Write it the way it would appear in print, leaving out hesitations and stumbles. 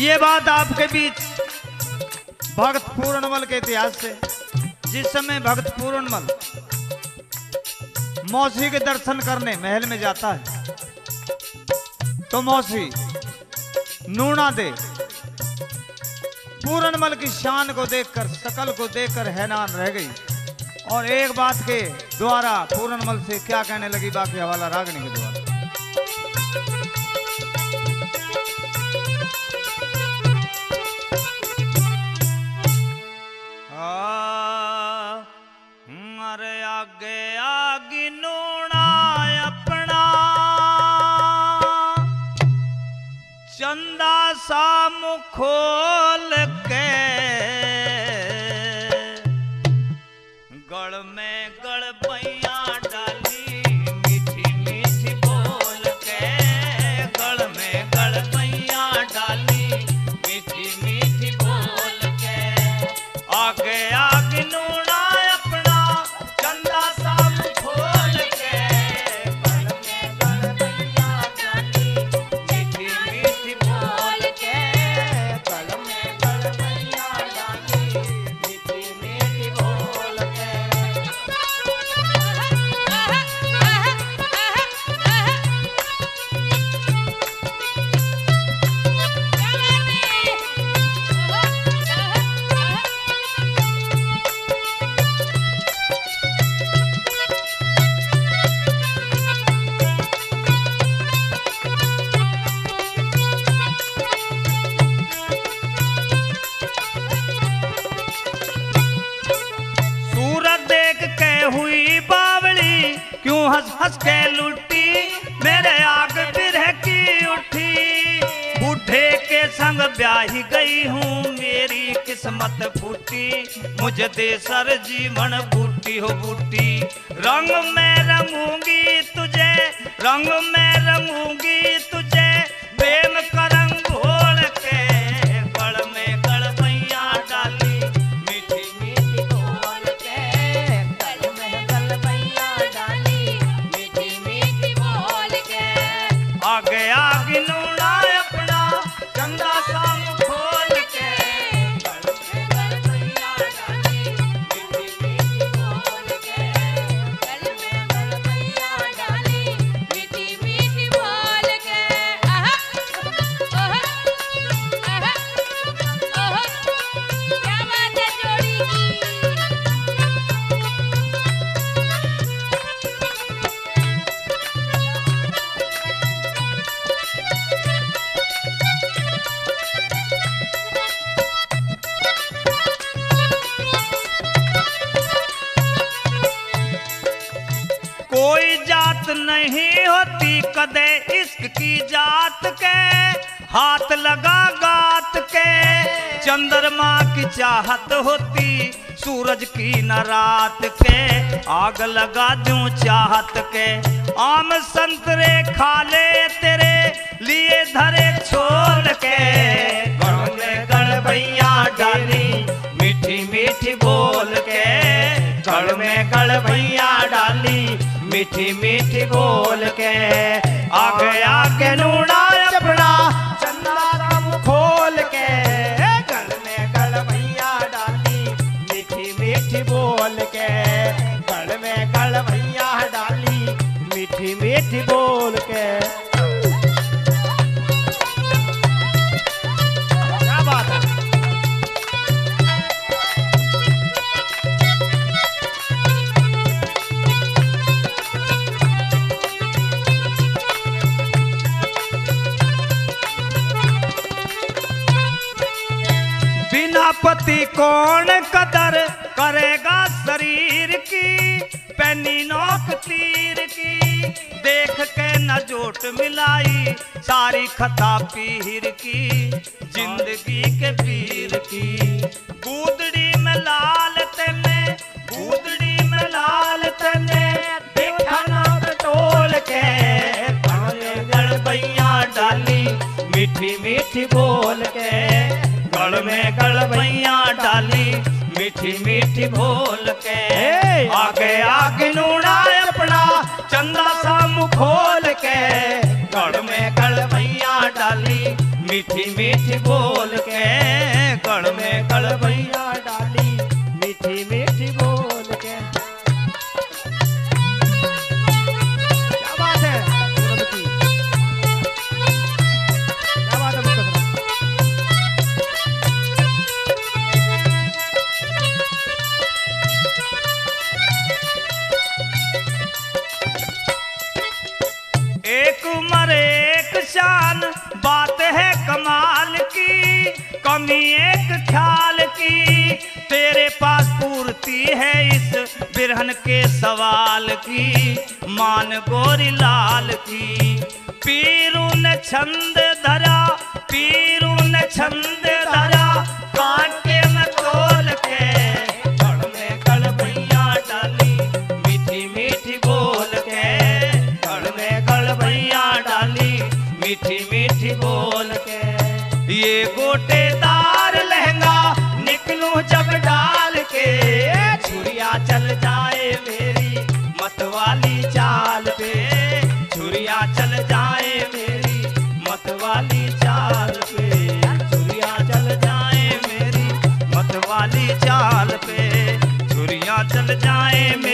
ये बात आपके बीच भक्त पूर्णमल के इतिहास से। जिस समय भक्त पूर्णमल मौसी के दर्शन करने महल में जाता है तो मौसी नूना दे पूर्णमल की शान को देखकर, शकल को देखकर हैरान रह गई और एक बात के द्वारा पूर्णमल से क्या कहने लगी, बाकी हवाला रागनी के द्वारा। अरे आगे आगे नूना अपना चंदा सा मुँह खोल के गड़ में गड़बैया डाली मीठी मीठी बोल के, गड़ में गड़बैया डाली मीठी मीठी बोल के। आगे आगे नूना अपना चंदा सा मुँह खोल के गड़ में गड़बैया डाली मीठी मीठी बोल के, गड़ में गड़बैया डाली मीठी मीठी बोल के। सूरत देख के हुई बावली क्यों हंस हंस के लुटी, मेरे आग बिरह की उठी। बूढ़े के संग ब्याही गई हूँ मेरी किस्मत फूटी, मुझे दे सर जीवन बूटी हो बूटी। रंग में रंगूंगी तुझे, रंग में रंगूंगी तुझे प्रेम का रंग घोल के गड़ में गड़बैया डाली मीठी मीठी बोल के, गड़ में गड़बैया डाली मीठी मीठी बोल के। आगे आगे नूना अपना चंदा सा मुँह खोल के गड़ में गड़बैया डाली मीठी मीठी बोल के, गल में गड़बैया डाली मीठी मीठी बोल के। आहा ओह आहा ओह क्या बात है जोड़ी की। कोई जात नहीं होती कदे इश्क की जात के, हाथ लगा गात के चंद्रमा की चाहत होती सूरज की न रात के। आग लगा दूं चाहत के आम संतरे खा ले तेरे लिए धरे छोड़ के, गड़ में गड़बैया डाली मीठी मीठी बोल के, गड़ में गड़बैया डाली मीठी मीठी बोल के। आगे आगे नूना अपना चंदा सा मुँह खोल के गड़ में गड़बैया डाली मीठी मीठी बोल के, गड़ में गड़बैया डाली मीठी मीठी बोल के। क्या बात है। बिना पति कौन कदर करेगा शरीर की, पैनी नोक तीर की देख के न जोट मिलाई सारी खता पीर की, जिंदगी के पीर की। गूदड़ी में लाल तने, गूदड़ी में लाल तने देखा नाक टोल के, गड़बैया डाली मीठी मीठी बोल के, गड़ में गड़बैया डाली मीठी मीठी बोल के। आगे आगे नूना अपना चंदा सा मुँह खोल के, गड़ में गड़बैया डाली मीठी मीठी बोल ख्याल की, तेरे पास पूर्ति है इस बिरहन के सवाल की, मान गोरी लाल की। पीरू ने छंद धरा, पीरू ने छंद धरा, कांटे में तोल के, गढ़ में गड़बैया डाली, मीठी मीठी बोल के, गढ़ में गड़बैया डाली, मीठी मीठी बोल के। ये गोटेदार लहंगा निकलूं जब डाल के, छुरिया चल जाए मेरी मतवाली चाल पे, छुरिया चल जाए मेरी मतवाली चाल पे, छुरिया चल जाए मेरी मतवाली चाल पे, छुरिया चल जाए मेरी